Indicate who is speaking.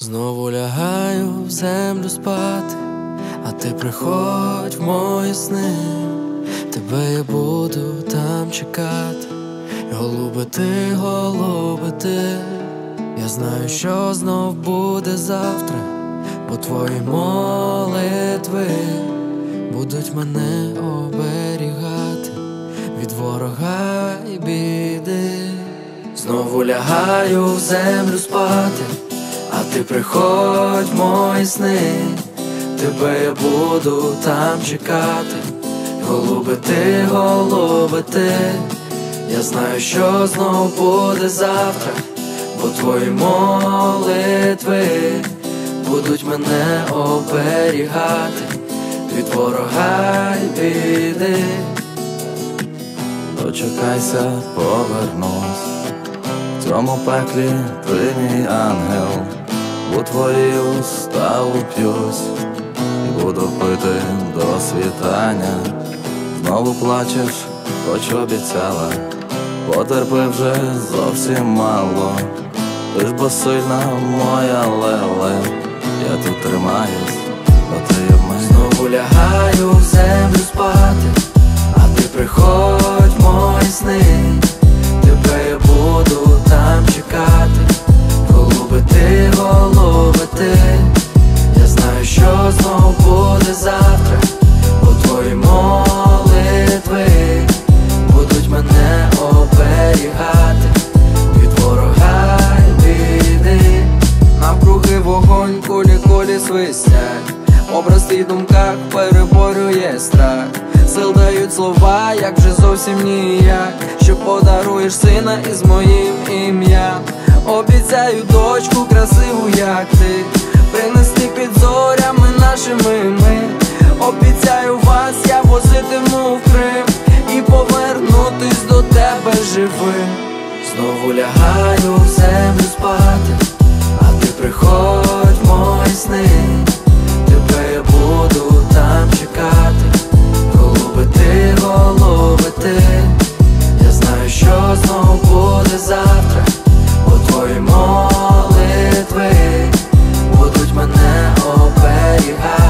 Speaker 1: Знову лягаю в землю спати, а ти приходь в мої сни. Тебе я буду там чекати, голуби ти, я знаю, що знов буде завтра, бо твої молитви будуть мене оберігати від ворога й біди. Знову лягаю в землю спати, а ти приходь в мої сни. Тебе я буду там чекати, голуби ти, я знаю, що знов буде завтра, бо твої молитви будуть мене оберігати від ворога й біди.
Speaker 2: Дочекайся, повернусь, в цьому пеклі ти мій ангел, у твої уста уп'юсь і буду пити до світання. Знову плачеш, хоч обіцяла, потерпи вже зовсім мало. Ти ж бо сильна моя леле, я тут тримаюсь, бо ти в мене.
Speaker 1: Знову лягаю в землю спати, а ти приходь в мої сни. Тебе я буду там чекати, голуби ти, я знаю, що знов буде завтра, бо твої молитви будуть мене оберігати від ворога й біди.
Speaker 3: Навкруги вогонь, кулі свистять, образ твій думках переборює страх. Сил дають слова, як вже зовсім ніяк, що подаруєш сина із моїм ім'ям. Обіцяю дочку красиву, як ти, принести під зорями нашими ми. Обіцяю вас я возитиму в Крим і повернутись до тебе живим.
Speaker 1: Знову лягаю в землю спати, а ти приходь в мої сни. Тебе я буду там чекати, голуби ти, я знаю, що знов буде завтра, бо твої молитви будуть мене оберігати